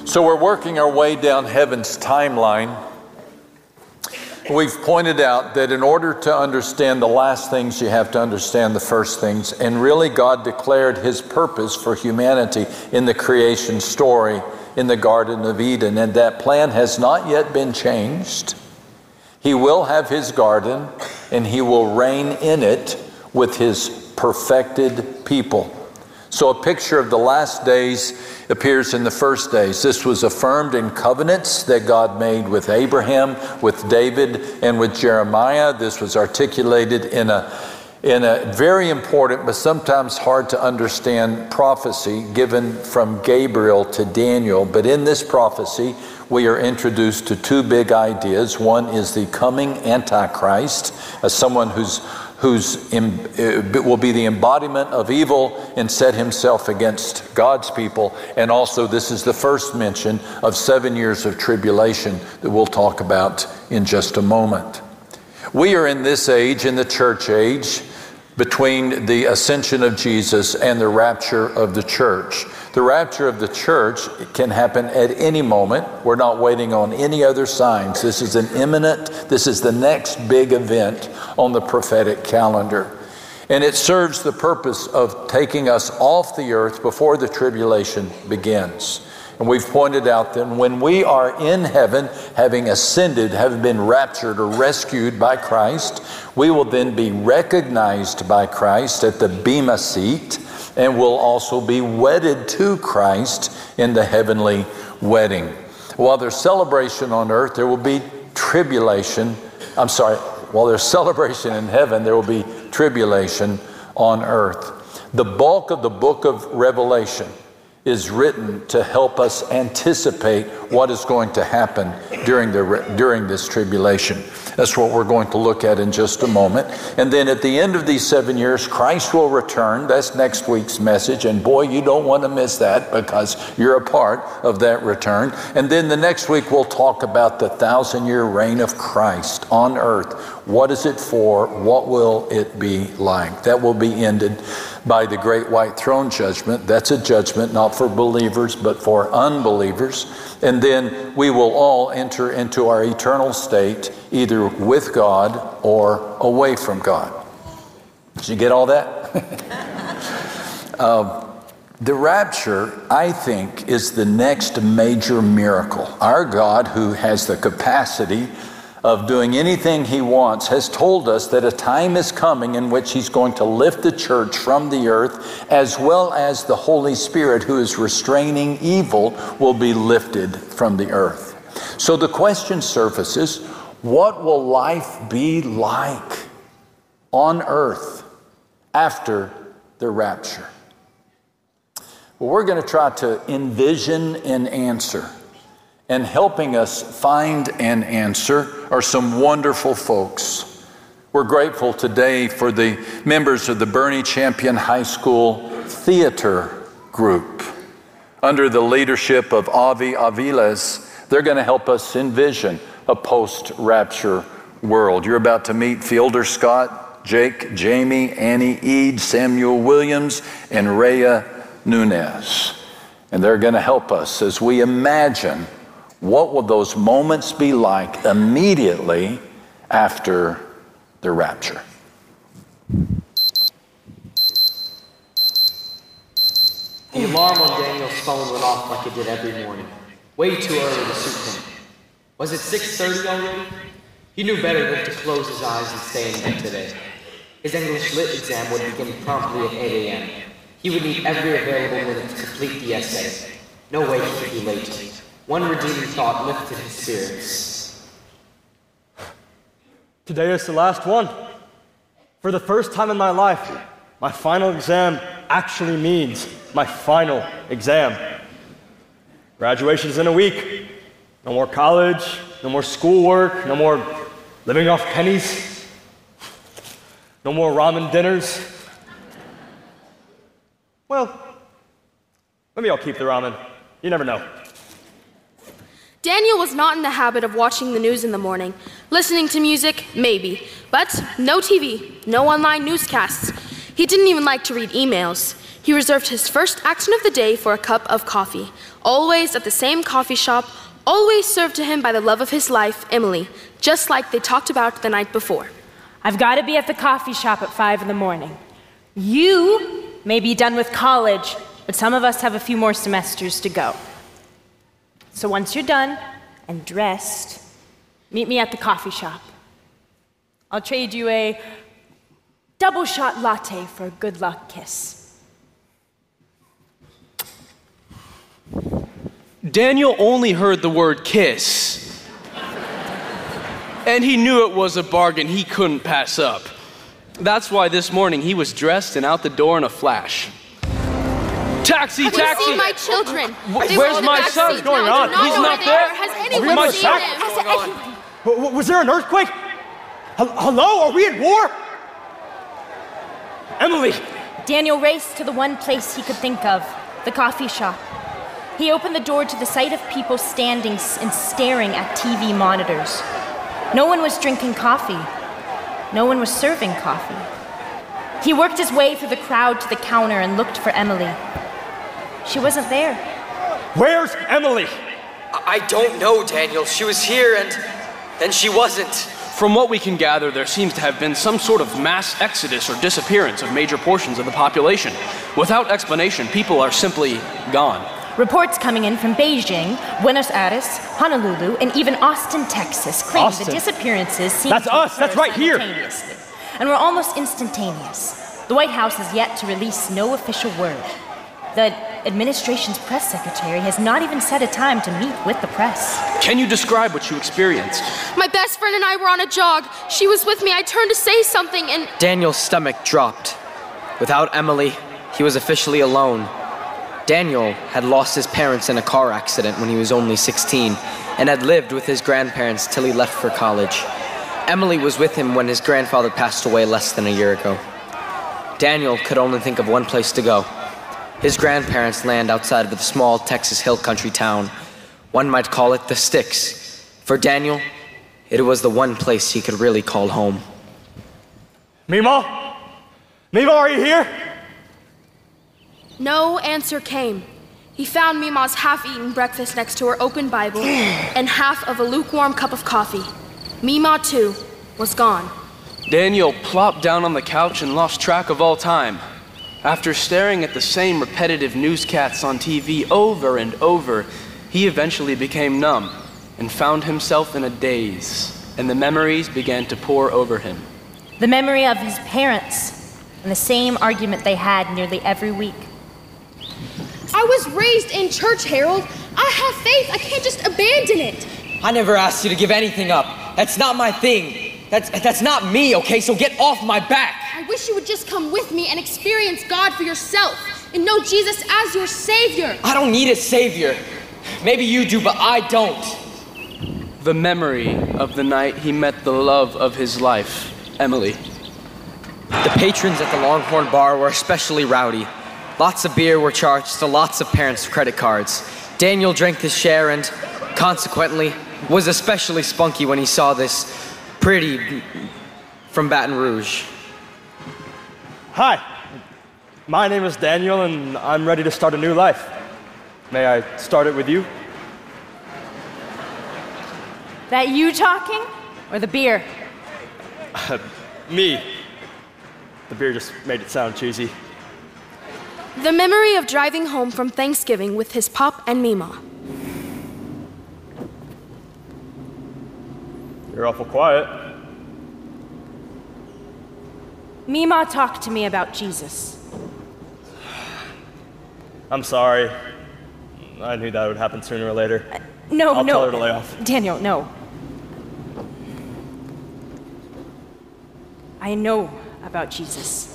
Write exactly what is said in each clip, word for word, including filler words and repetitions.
So we're working our way down heaven's timeline. We've pointed out that in order to understand the last things, you have to understand the first things. And really, God declared his purpose for humanity in the creation story in the Garden of Eden. And that plan has not yet been changed. He will have his garden, and he will reign in it with his perfected people. So a picture of the last days appears in the first days. This was affirmed in covenants that God made with Abraham, with David, and with Jeremiah. This was articulated in a, in a very important but sometimes hard to understand prophecy given from Gabriel to Daniel. But in this prophecy, we are introduced to two big ideas. One is the coming Antichrist, as someone who's who's in, uh, will be the embodiment of evil and set himself against God's people. And also, this is the first mention of seven years of tribulation that we'll talk about in just a moment. We are in this age, in the church age, between the ascension of Jesus and the rapture of the church. The rapture of the church can happen at any moment. We're not waiting on any other signs. This is an imminent, this is the next big event on the prophetic calendar. And it serves the purpose of taking us off the earth before the tribulation begins. And we've pointed out that when we are in heaven, having ascended, having been raptured or rescued by Christ, we will then be recognized by Christ at the Bema seat, and will also be wedded to Christ in the heavenly wedding. While there's celebration on earth, there will be tribulation. I'm sorry, while there's celebration in heaven, there will be tribulation on earth. The bulk of the book of Revelation is written to help us anticipate what is going to happen during the during this tribulation. That's what we're going to look at in just a moment. And then at the end of these seven years, Christ will return. That's next week's message. And boy, you don't want to miss that, because you're a part of that return. And then the next week, we'll talk about the thousand-year reign of Christ on earth. What is it for? What will it be like? That will be ended by the great white throne judgment. That's a judgment not for believers, but for unbelievers. And then we will all enter into our eternal state, either with God or away from God. Did you get all that? um, the rapture, I think, is the next major miracle. Our God, who has the capacity of doing anything he wants, has told us that a time is coming in which he's going to lift the church from the earth, as well as the Holy Spirit, who is restraining evil, will be lifted from the earth. So the question surfaces, what will life be like on earth after the rapture? Well, we're going to try to envision an answer. And helping us find an answer are some wonderful folks. We're grateful today for the members of the Bernie Champion High School Theater Group. Under the leadership of Avi Aviles, they're going to help us envision a post-rapture world. You're about to meet Fielder Scott, Jake, Jamie, Annie Eade, Samuel Williams, and Rhea Nunez. And they're going to help us as we imagine what will those moments be like immediately after the rapture. The alarm on Daniel's phone went off like it did every morning. Way too early to suit him. Was it six thirty already? He knew better than to close his eyes and stay in bed today. His English Lit exam would begin promptly at eight a.m. He would need every available minute to complete the essay. No way he could be late. One redeeming thought lifted his spirits. Today is the last one. For the first time in my life, my final exam actually means my final exam. Graduation's in a week. No more college, no more schoolwork, no more living off pennies, no more ramen dinners. Well, maybe I'll keep the ramen. You never know. Daniel was not in the habit of watching the news in the morning. Listening to music, maybe. But no T V, no online newscasts. He didn't even like to read emails. He He reserved his first action of the day for a cup of coffee, always at the same coffee shop, always served to him by the love of his life, Emily, just like they talked about the night before. I've got to be at the coffee shop at five in the morning. You may be done with college, but some of us have a few more semesters to go. So once you're done and dressed, meet me at the coffee shop. I'll trade you a double shot latte for a good luck kiss. Daniel only heard the word kiss, and he knew it was a bargain he couldn't pass up. That's why this morning he was dressed and out the door in a flash. Taxi, Have taxi! you seen my children? They where's were in the my back son? seat. What's going No, I on? do not He's know not where they there. are. Has Are we anyone my seen back? him? W- w- Was there an earthquake? Hel- Hello? Are we at war? Emily! Daniel raced to the one place he could think of, the coffee shop. He opened the door to the sight of people standing and staring at T V monitors. No one was drinking coffee. No one was serving coffee. He worked his way through the crowd to the counter and looked for Emily. She wasn't there. Where's Emily? I don't know, Daniel. She was here and then she wasn't. From what we can gather, there seems to have been some sort of mass exodus or disappearance of major portions of the population. Without explanation, people are simply gone. Reports coming in from Beijing, Buenos Aires, Honolulu, and even Austin, Texas claim Austin? the disappearances seem That's to us. occur That's right here. simultaneously, and were almost instantaneous. The White House has yet to release no official word. The administration's press secretary has not even set a time to meet with the press. Can you describe what you experienced? My best friend and I were on a jog. She was with me. I turned to say something and... Daniel's stomach dropped. Without Emily, he was officially alone. Daniel had lost his parents in a car accident when he was only sixteen and had lived with his grandparents till he left for college. Emily was with him when his grandfather passed away less than a year ago. Daniel could only think of one place to go. His grandparents' land outside of the small Texas hill country town. One might call it the Sticks. For Daniel, it was the one place he could really call home. Mima? Mima, are you here? No answer came. He found Mima's half-eaten breakfast next to her open Bible and half of a lukewarm cup of coffee. Mima, too, was gone. Daniel plopped down on the couch and lost track of all time. After staring at the same repetitive newscasts on T V over and over, he eventually became numb and found himself in a daze, and the memories began to pour over him. The memory of his parents and the same argument they had nearly every week. I was raised in church, Harold. I have faith. I can't just abandon it. I never asked you to give anything up. That's not my thing. That's, that's not me, okay? So get off my back. I wish you would just come with me and experience God for yourself and know Jesus as your Savior. I don't need a savior. Maybe you do, but I don't. The memory of the night he met the love of his life, Emily. The patrons at the Longhorn Bar were especially rowdy. Lots of beer were charged to lots of parents' credit cards. Daniel drank his share and, consequently, was especially spunky when he saw this pretty from Baton Rouge. Hi. My name is Daniel, and I'm ready to start a new life. May I start it with you? That you talking, or the beer? Me. The beer just made it sound cheesy. The memory of driving home from Thanksgiving with his pop and Mima. You're awful quiet. Mima talked to me about Jesus. I'm sorry. I knew that would happen sooner or later. No, I'll no. tell her to lay off. Daniel, no. I know about Jesus.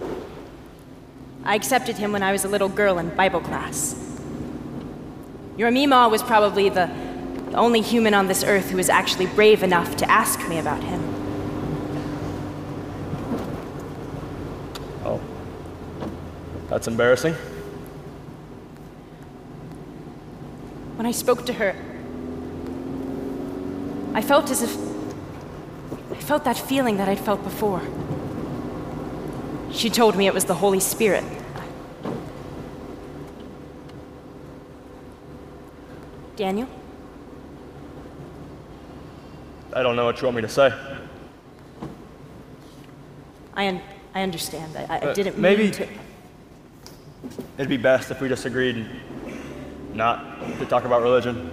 I accepted him when I was a little girl in Bible class. Your Mima was probably the, the only human on this earth who was actually brave enough to ask me about him. Oh. That's embarrassing. When I spoke to her, I felt as if I felt that feeling that I'd felt before. She told me it was the Holy Spirit. Daniel? I don't know what you want me to say. I, un- I understand. I, I Uh, didn't maybe- mean to. It'd be best if we just agreed not to talk about religion.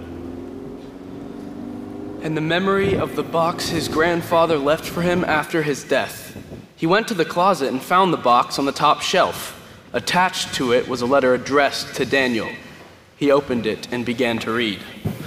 And the memory of the box his grandfather left for him after his death. He went to the closet and found the box on the top shelf. Attached to it was a letter addressed to Daniel. He opened it and began to read.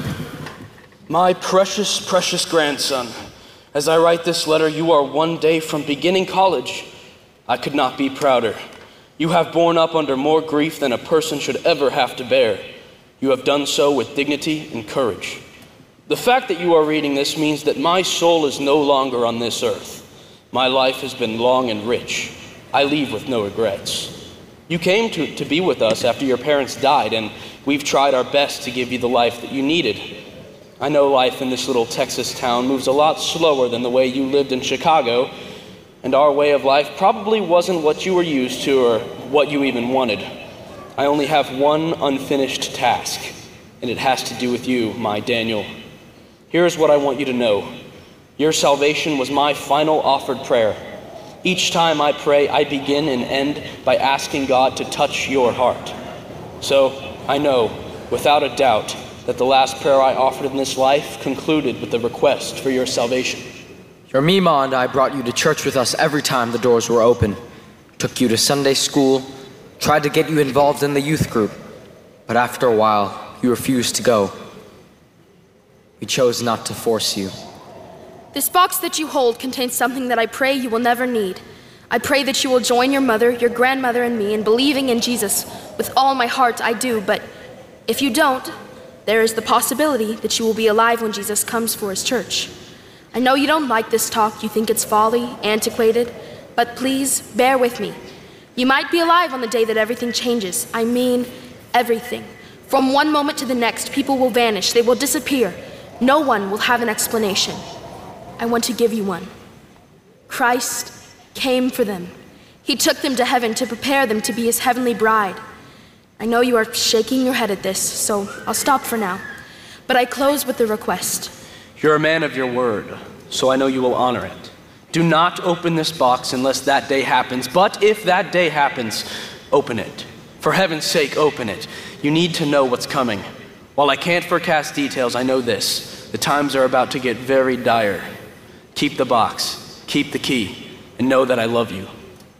My precious, precious grandson, as I write this letter, you are one day from beginning college. I could not be prouder. You have borne up under more grief than a person should ever have to bear. You have done so with dignity and courage. The fact that you are reading this means that my soul is no longer on this earth. My life has been long and rich. I leave with no regrets. You came to, to be with us after your parents died, and we've tried our best to give you the life that you needed. I know life in this little Texas town moves a lot slower than the way you lived in Chicago, and our way of life probably wasn't what you were used to or what you even wanted. I only have one unfinished task, and it has to do with you, my Daniel. Here's what I want you to know. Your salvation was my final offered prayer. Each time I pray, I begin and end by asking God to touch your heart. So I know, without a doubt, that the last prayer I offered in this life concluded with the request for your salvation. Your Mima and I brought you to church with us every time the doors were open, took you to Sunday school, tried to get you involved in the youth group, but after a while, you refused to go. We chose not to force you. This box that you hold contains something that I pray you will never need. I pray that you will join your mother, your grandmother, and me in believing in Jesus. With all my heart, I do, but if you don't, there is the possibility that you will be alive when Jesus comes for his church. I know you don't like this talk, you think it's folly, antiquated, but please bear with me. You might be alive on the day that everything changes. I mean, everything. From one moment to the next, people will vanish, they will disappear. No one will have an explanation. I want to give you one. Christ came for them. He took them to heaven to prepare them to be his heavenly bride. I know you are shaking your head at this, so I'll stop for now. But I close with a request. You're a man of your word, so I know you will honor it. Do not open this box unless that day happens, but if that day happens, open it. For heaven's sake, open it. You need to know what's coming. While I can't forecast details, I know this. The times are about to get very dire. Keep the box, keep the key, and know that I love you.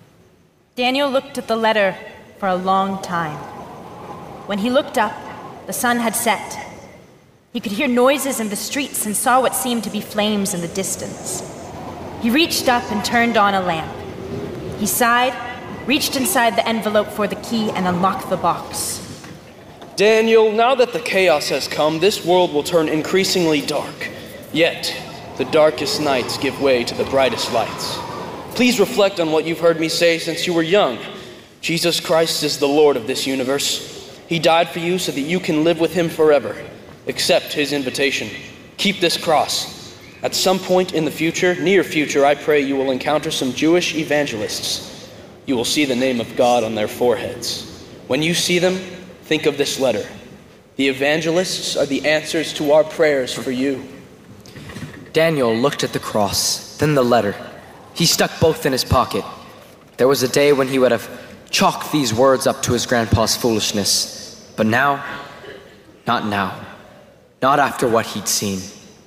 Daniel looked at the letter for a long time. When he looked up, the sun had set. He could hear noises in the streets and saw what seemed to be flames in the distance. He reached up and turned on a lamp. He sighed, reached inside the envelope for the key, and unlocked the box. Daniel, now that the chaos has come, this world will turn increasingly dark. Yet, the darkest nights give way to the brightest lights. Please reflect on what you've heard me say since you were young. Jesus Christ is the Lord of this universe. He died for you so that you can live with him forever. Accept his invitation. Keep this cross. At some point in the future, near future, I pray you will encounter some Jewish evangelists. You will see the name of God on their foreheads. When you see them, think of this letter. The evangelists are the answers to our prayers for you. Daniel looked at the cross, then the letter. He stuck both in his pocket. There was a day when he would have chalked these words up to his grandpa's foolishness. But now, not now. Not after what he'd seen.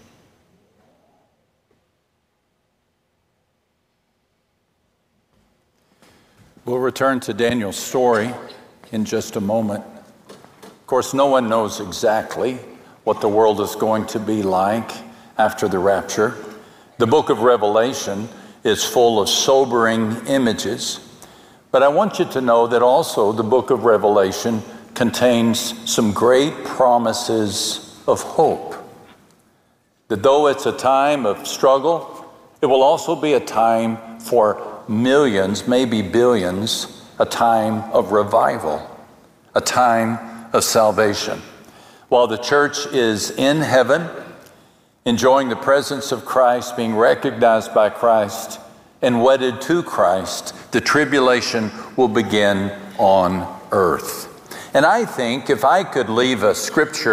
We'll return to Daniel's story in just a moment. Of course, no one knows exactly what the world is going to be like after the rapture. The book of Revelation is full of sobering images, but I want you to know that also the book of Revelation contains some great promises of hope. That though it's a time of struggle, it will also be a time for millions, maybe billions, a time of revival, a time of salvation. While the church is in heaven, enjoying the presence of Christ, being recognized by Christ, and wedded to Christ, the tribulation will begin on earth. And I think if I could leave a scripture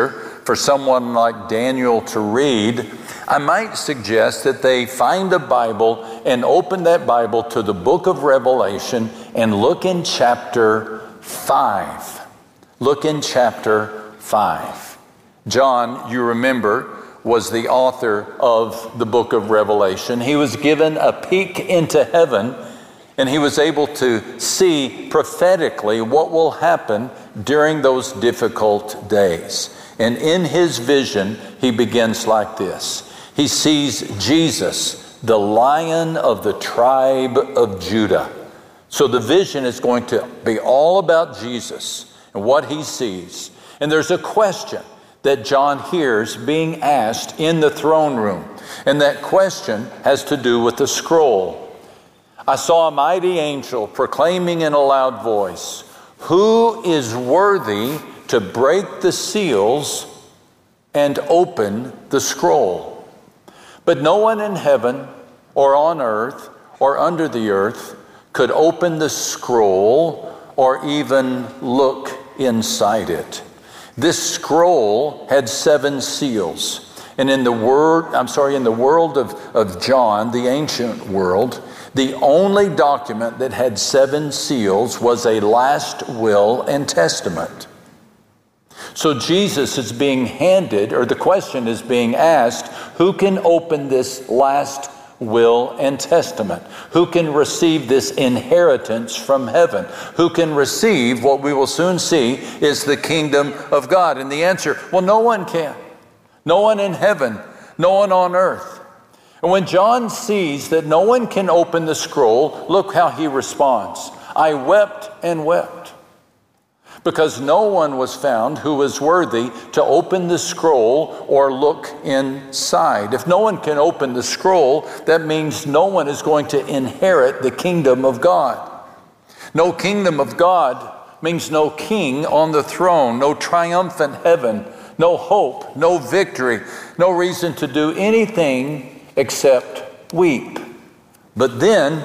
for someone like Daniel to read, I might suggest that they find a Bible and open that Bible to the book of Revelation and look in chapter five. Look in chapter five. John, you remember, was the author of the book of Revelation. He was given a peek into heaven, and he was able to see prophetically what will happen during those difficult days. And in his vision, he begins like this. He sees Jesus, the Lion of the tribe of Judah. So the vision is going to be all about Jesus and what he sees. And there's a question that John hears being asked in the throne room. And that question has to do with the scroll. I saw a mighty angel proclaiming in a loud voice, "Who is worthy to break the seals and open the scroll?" But no one in heaven or on earth or under the earth could open the scroll or even look inside it. This scroll had seven seals. And in the word, I'm sorry, in the world of, of John, the ancient world, the only document that had seven seals was a last will and testament. So Jesus is being handed, or the question is being asked, who can open this last will and testament? Who can receive this inheritance from heaven? Who can receive what we will soon see is the kingdom of God? And the answer, well, no one can. No one in heaven, no one on earth. And when John sees that no one can open the scroll, look how he responds. I wept and wept, because no one was found who was worthy to open the scroll or look inside. If no one can open the scroll, that means no one is going to inherit the kingdom of God. No kingdom of God means no king on the throne, no triumphant heaven, no hope, no victory, no reason to do anything except weep. But then,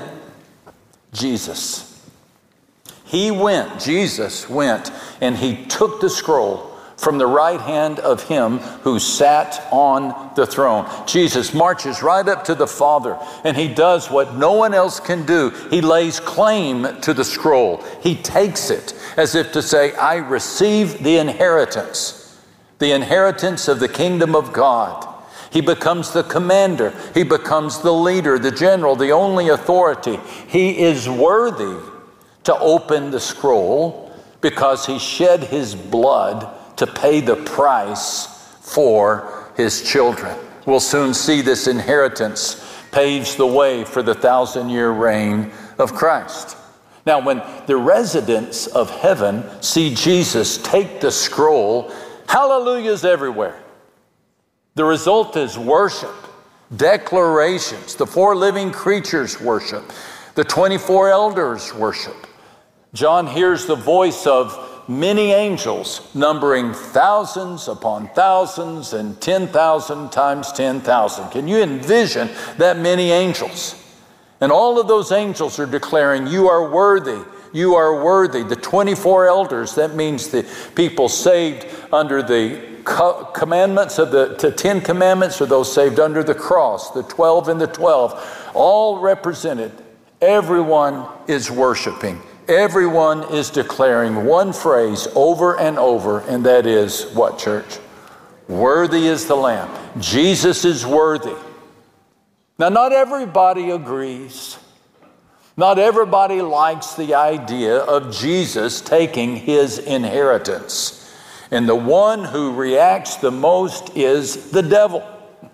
Jesus. He went, Jesus went, and he took the scroll from the right hand of him who sat on the throne. Jesus marches right up to the Father, and he does what no one else can do. He lays claim to the scroll. He takes it as if to say, I receive the inheritance, the inheritance of the kingdom of God. He becomes the commander. He becomes the leader, the general, the only authority. He is worthy to open the scroll because he shed his blood to pay the price for his children. We'll soon see this inheritance paves the way for the thousand-year reign of Christ. Now, when the residents of heaven see Jesus take the scroll, hallelujahs everywhere. The result is worship, declarations. The four living creatures worship. The twenty-four elders worship. John hears the voice of many angels, numbering thousands upon thousands and ten thousand times ten thousand. Can you envision that many angels? And all of those angels are declaring, you are worthy, you are worthy. The twenty-four elders, that means the people saved under the co- commandments of the, the Ten Commandments, or those saved under the cross, the twelve and the twelve, all represented. Everyone is worshiping. Everyone is declaring one phrase over and over, and that is what, church? Worthy is the Lamb. Jesus is worthy. Now, not everybody agrees. Not everybody likes the idea of Jesus taking his inheritance. And the one who reacts the most is the devil.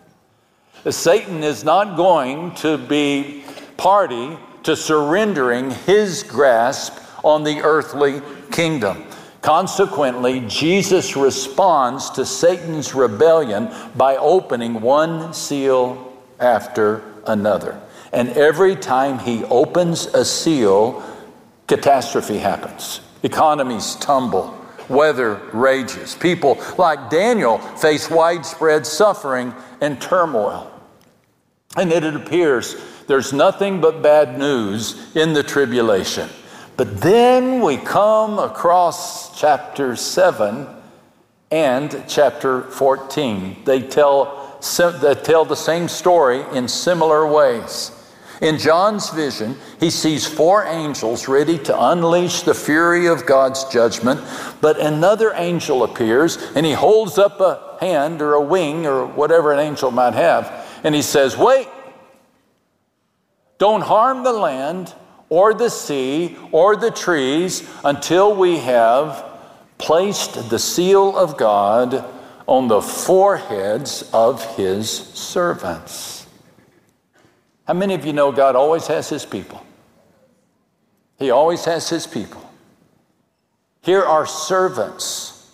Satan is not going to be party to surrendering his grasp on the earthly kingdom. Consequently, Jesus responds to Satan's rebellion by opening one seal after another. And every time he opens a seal, catastrophe happens. Economies tumble. Weather rages. People like Daniel face widespread suffering and turmoil. And it appears there's nothing but bad news in the tribulation. But then we come across chapter seven, and chapter fourteen. They tell, they tell the same story in similar ways. In John's vision, he sees four angels ready to unleash the fury of God's judgment, but another angel appears and he holds up a hand or a wing or whatever an angel might have, and he says, "Wait, don't harm the land or the sea or the trees until we have placed the seal of God on the foreheads of his servants." How many of you know God always has his people? He always has his people. Here are servants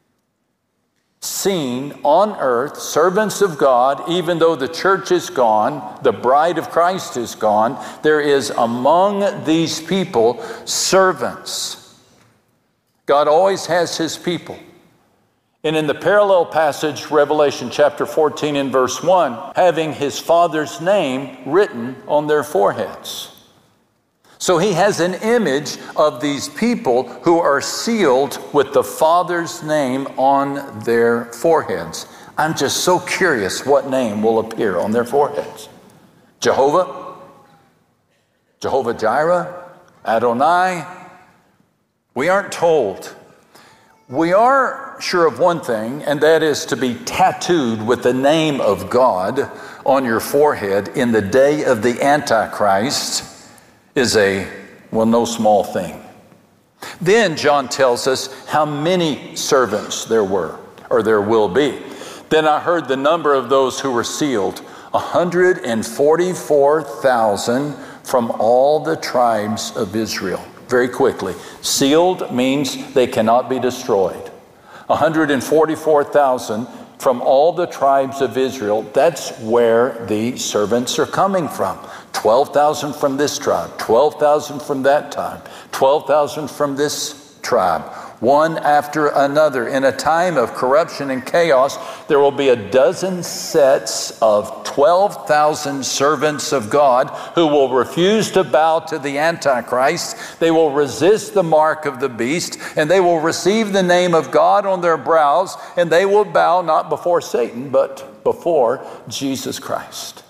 seen on earth, servants of God. Even though the church is gone, the bride of Christ is gone, there is among these people servants. God always has his people. And in the parallel passage, Revelation chapter fourteen and verse one, having his Father's name written on their foreheads. So he has an image of these people who are sealed with the Father's name on their foreheads. I'm just so curious what name will appear on their foreheads. Jehovah? Jehovah Jireh? Adonai? We aren't told. We are sure of one thing, and that is to be tattooed with the name of God on your forehead in the day of the Antichrist is a, well, no small thing. Then John tells us how many servants there were, or there will be. Then I heard the number of those who were sealed, one hundred forty-four thousand from all the tribes of Israel. Very quickly, sealed means they cannot be destroyed. one hundred forty-four thousand from all the tribes of Israel. That's where the servants are coming from. twelve thousand from this tribe, twelve thousand from that tribe, twelve thousand from this tribe. One after another. In a time of corruption and chaos, there will be a dozen sets of twelve thousand servants of God who will refuse to bow to the Antichrist. They will resist the mark of the beast, and they will receive the name of God on their brows, and they will bow not before Satan, but before Jesus Christ.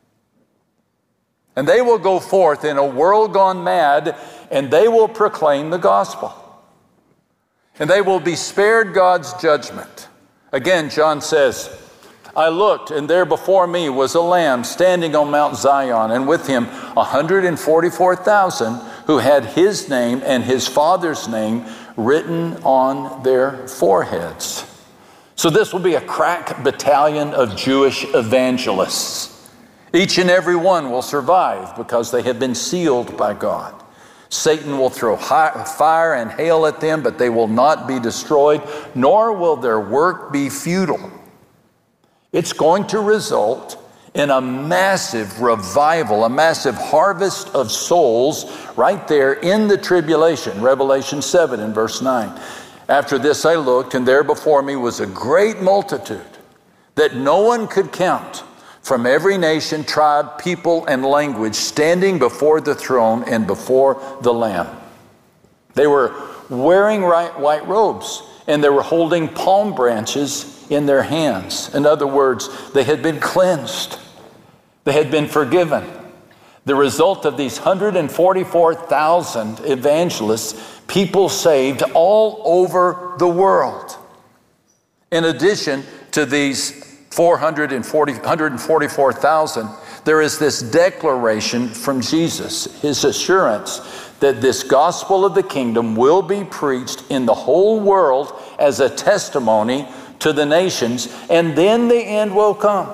And they will go forth in a world gone mad, and they will proclaim the gospel. And they will be spared God's judgment. Again, John says, I looked, and there before me was a lamb standing on Mount Zion, and with him one hundred forty-four thousand who had his name and his Father's name written on their foreheads. So this will be a crack battalion of Jewish evangelists. Each and every one will survive because they have been sealed by God. Satan will throw fire and hail at them, but they will not be destroyed, nor will their work be futile. It's going to result in a massive revival, a massive harvest of souls right there in the tribulation. Revelation seven and verse nine. After this I looked, and there before me was a great multitude that no one could count, from every nation, tribe, people, and language, standing before the throne and before the Lamb. They were wearing white robes, and they were holding palm branches in their hands. In other words, they had been cleansed. They had been forgiven. The result of these one hundred forty-four thousand evangelists, people saved all over the world. In addition to these four hundred forty, one hundred forty-four thousand, there is this declaration from Jesus, his assurance that this gospel of the kingdom will be preached in the whole world as a testimony to the nations, and then the end will come.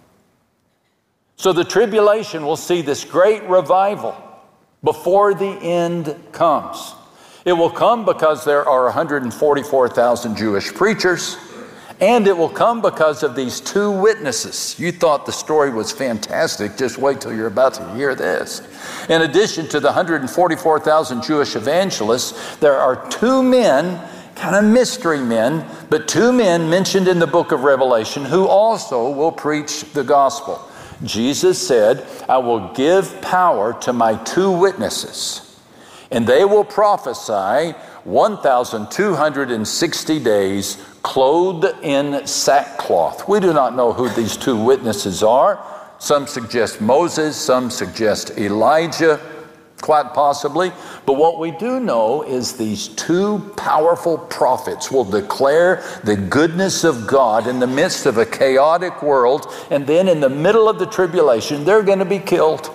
So the tribulation will see this great revival before the end comes. It will come because there are one hundred forty-four thousand Jewish preachers, and it will come because of these two witnesses. You thought the story was fantastic. Just wait till you're about to hear this. In addition to the one hundred forty-four thousand Jewish evangelists, there are two men, kind of mystery men, but two men mentioned in the book of Revelation who also will preach the gospel. Jesus said, I will give power to my two witnesses, and they will prophesy one thousand two hundred sixty days clothed in sackcloth. We do not know who these two witnesses are. Some suggest Moses, some suggest Elijah, quite possibly. But what we do know is these two powerful prophets will declare the goodness of God in the midst of a chaotic world, and then in the middle of the tribulation, they're going to be killed.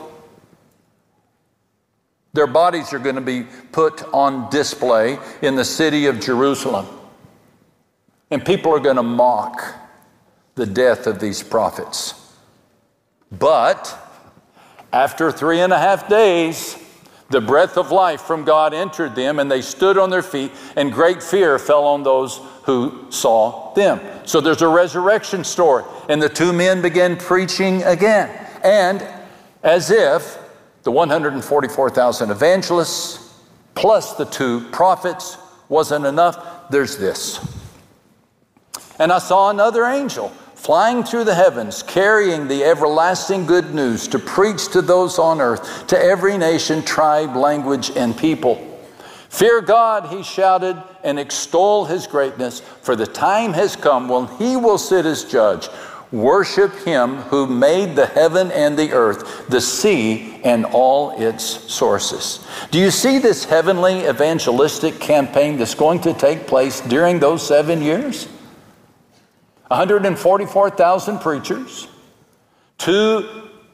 Their bodies are going to be put on display in the city of Jerusalem. And people are going to mock the death of these prophets. But after three and a half days, the breath of life from God entered them, and they stood on their feet, and great fear fell on those who saw them. So there's a resurrection story, and the two men began preaching again. And as if the one hundred forty-four thousand evangelists plus the two prophets wasn't enough, there's this. And I saw another angel flying through the heavens, carrying the everlasting good news to preach to those on earth, to every nation, tribe, language, and people. Fear God, he shouted, and extol his greatness, for the time has come when he will sit as judge. Worship him who made the heaven and the earth, the sea, and all its sources. Do you see this heavenly evangelistic campaign that's going to take place during those seven years? one hundred forty-four thousand preachers, two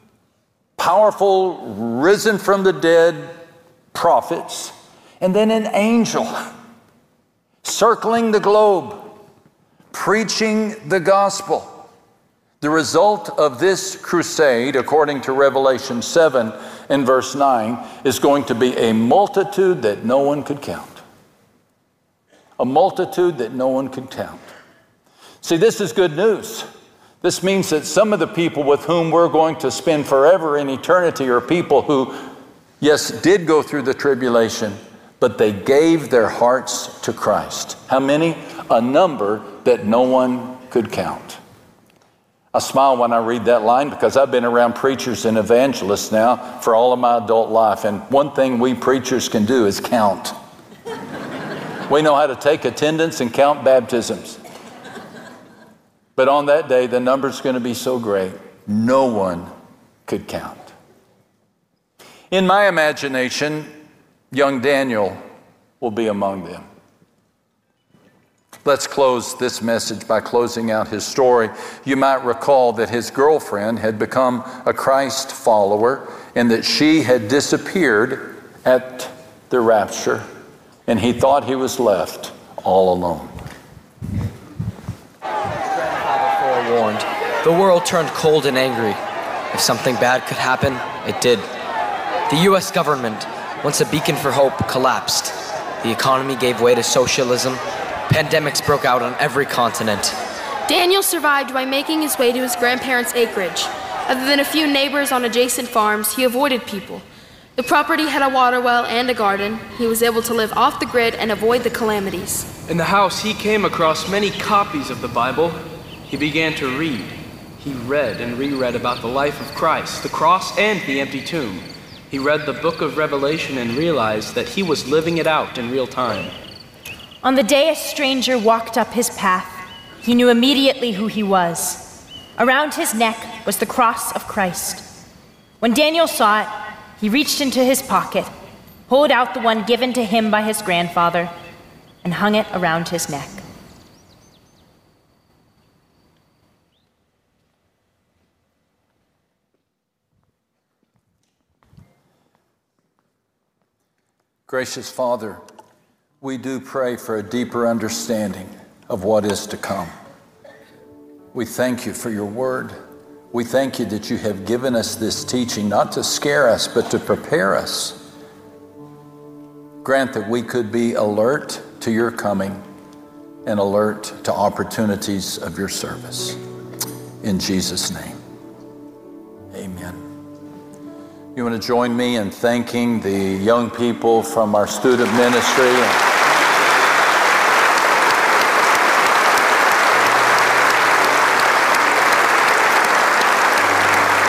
powerful, risen from the dead prophets, and then an angel circling the globe, preaching the gospel. The result of this crusade, according to Revelation seven and verse nine, is going to be a multitude that no one could count. A multitude that no one could count. See, this is good news. This means that some of the people with whom we're going to spend forever in eternity are people who, yes, did go through the tribulation, but they gave their hearts to Christ. How many? A number that no one could count. I smile when I read that line because I've been around preachers and evangelists now for all of my adult life, and one thing we preachers can do is count. We know how to take attendance and count baptisms. But on that day, the number's going to be so great, no one could count. In my imagination, young Daniel will be among them. Let's close this message by closing out his story. You might recall that his girlfriend had become a Christ follower and that she had disappeared at the rapture, and he thought he was left all alone. Warned. The world turned cold and angry. If something bad could happen, it did. The U S government, once a beacon for hope, collapsed. The economy gave way to socialism. Pandemics broke out on every continent. Daniel survived by making his way to his grandparents' acreage. Other than a few neighbors on adjacent farms, he avoided people. The property had a water well and a garden. He was able to live off the grid and avoid the calamities. In the house, he came across many copies of the Bible. He began to read. He read and reread about the life of Christ, the cross, and the empty tomb. He read the book of Revelation and realized that he was living it out in real time. On the day a stranger walked up his path, he knew immediately who he was. Around his neck was the cross of Christ. When Daniel saw it, he reached into his pocket, pulled out the one given to him by his grandfather, and hung it around his neck. Gracious Father, we do pray for a deeper understanding of what is to come. We thank you for your word. We thank you that you have given us this teaching, not to scare us, but to prepare us. Grant that we could be alert to your coming and alert to opportunities of your service. In Jesus' name, amen. You want to join me in thanking the young people from our student ministry.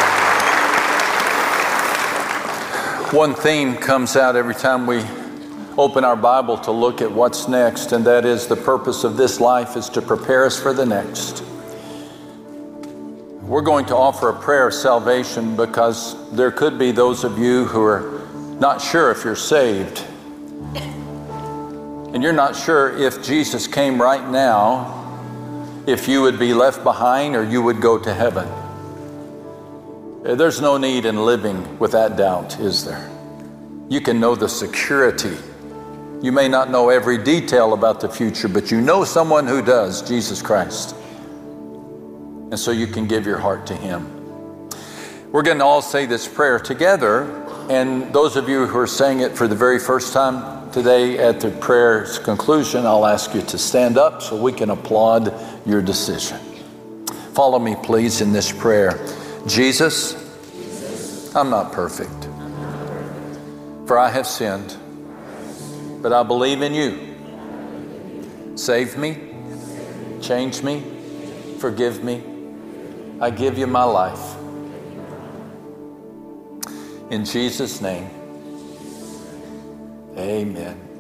One theme comes out every time we open our Bible to look at what's next, and that is the purpose of this life is to prepare us for the next. We're going to offer a prayer of salvation because there could be those of you who are not sure if you're saved. And you're not sure if Jesus came right now, if you would be left behind or you would go to heaven. There's no need in living with that doubt, is there? You can know the security. You may not know every detail about the future, but you know someone who does, Jesus Christ. And so you can give your heart to him. We're going to all say this prayer together. And those of you who are saying it for the very first time today at the prayer's conclusion, I'll ask you to stand up so we can applaud your decision. Follow me, please, in this prayer. Jesus, I'm not perfect, for I have sinned, but I believe in you. Save me, change me, forgive me. I give you my life. In Jesus' name, amen.